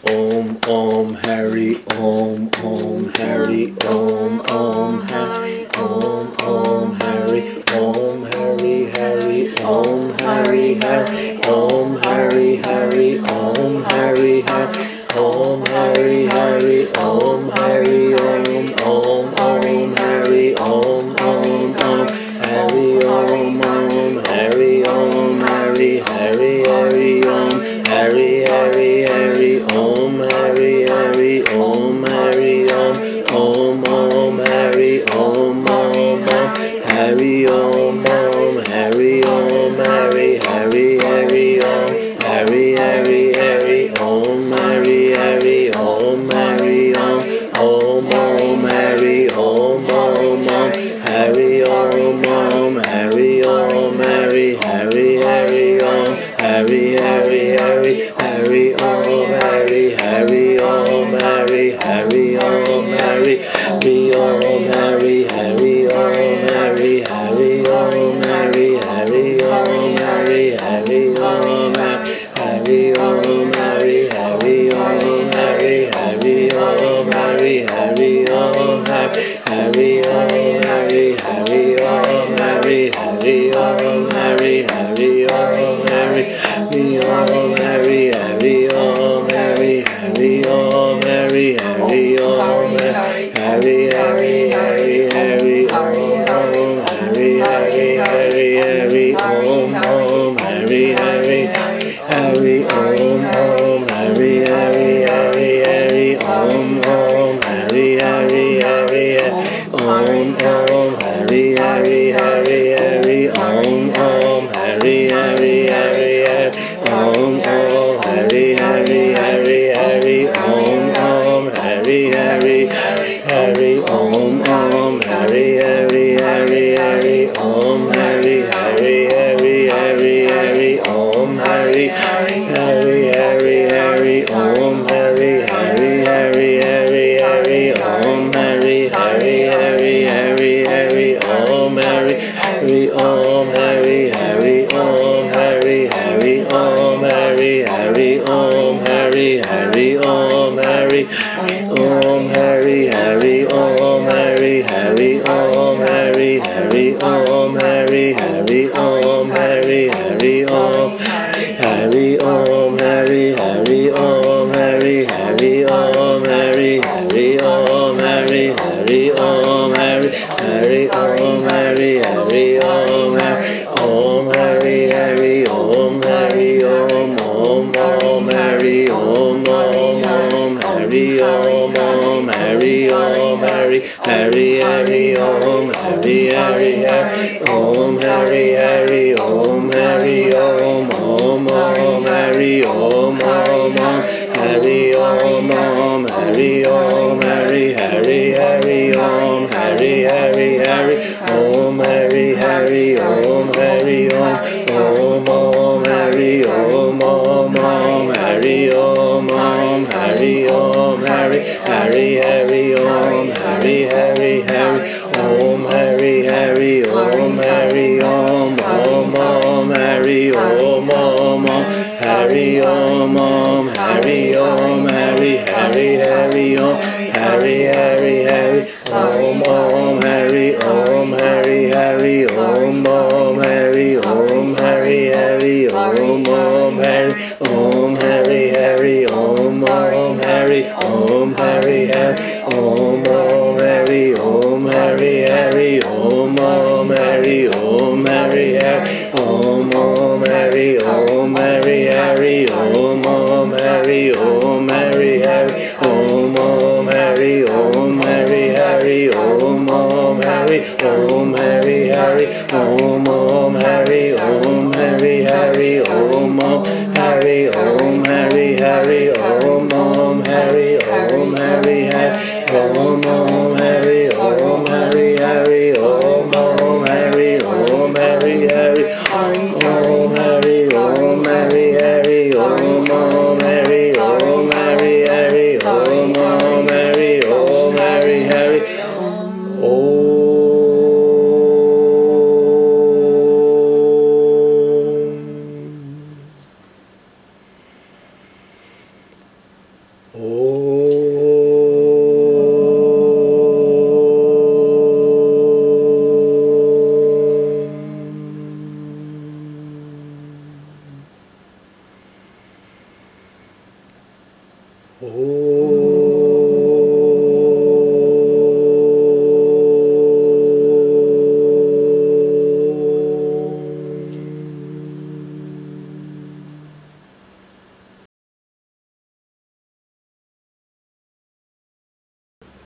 Om Hari Om Hari Om Hari Om Hari Om Hari Hari Om Hari Hari Om Hari Hari Om Hari Hari Om Hari Hari Om Hari Om Hari Om Hari Om Hari Om Hari Hari Hari Om Hari Hari Hari Om Hari Hari Om Hari Om Hari Om Hari Om Hari Om Hari Hari Hari Om Hari Hari Hari Om Hari Hari Om Hari Om Hari Om Hari Om Hari Om Hari Hari Hari Om Hari Hari Hari Hari Om Hari Hari Om Hari Hari Om Hari Hari Om Hari Hari Om Hari Hari Om Hari Hari Om Hari Hari Om Hari Om Hari Hari Om Hari Hari Om Hari Hari Om Hari Om Hari Hari Om Hari Hari Om Hari Hari Om Hari Hari Om Hari Hari Om Hari Hari Om Hari Hari Om Hari Hari Hari Hari Om Hari Hari Hari Hari Om Hari Hari Hari Om Hari Hari Hari Hari Om Hari Hari Hari Om Hari Hari Hari Hari Om Hari Hari Hari Om Hari Hari Hari Hari Om Hari Hari Hari Om Hari Hari Hari Hari Om Hari Hari Hari Hari Hari Om Hari Hari Hari Hari Om Hari Hari Hari Hari Hari Om Hari Hari Hari Hari Hari Om Hari Hari Om Hari Hari Om Hari Hari Om Hari Hari Om Hari Hari Om Hari Om Hari Hari Om Hari Hari Om Hari Hari Om Hari Hari Om Hari Hari Om Hari Om Hari Hari Om Hari Hari Om Hari Hari Om Hari Hari Om Hari Hari Om Hari Hari Om Om Hari Hari Om Hari Om Hari Om Hari Om Hari Om Hari Hari Hari Om Hari Hari Om Hari Hari Om Hari Om Hari Om Hari Om Hari Om Hari Hari Hari Om Hari Hari Hari Om Hari Hari Om Hari Om Hari Om Hari Om Hari Om Hari Hari Hari Om Hari Hari Hari Om Hari Hari Om Hari Om Hari Om Hari Om Hari Om Hari Hari Hari Om Hari Hari Hari Om Hari Om Hari Hari Om Hari Om Hari Hari Om Hari Om Hari Hari Om Hari Om Hari Hari Om Hari Om Hari Hari Om Hari Om Hari Hari Om Hari Om Hari Hari Om Hari Om Hari Hari Om Hari Om Hari Hari Om Hari Om Hari Hari Om Hari Om Hari Hari Om Hari Om Hari Hari Om Hari Om Hari Hari Om Hari Om Hari Hari Om Hari Om Hari Hari Om Hari Om Hari Hari Om Hari Om Hari Hari Om Hari Om Hari Hari Om.